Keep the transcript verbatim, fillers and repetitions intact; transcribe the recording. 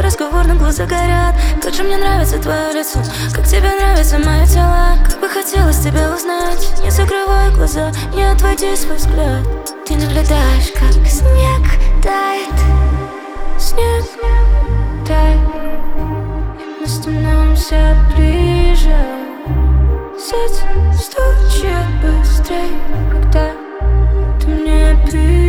разговорных глаза горят. Как же мне нравится твое лицо, как тебе нравится мое тело. Как бы хотелось тебя узнать. Не закрывай глаза, не отводи свой взгляд. Ты наблюдаешь, как снег тает. Снег тает. Мы становимся ближе. Сердце стучит быстрее, когда ты мне пишешь.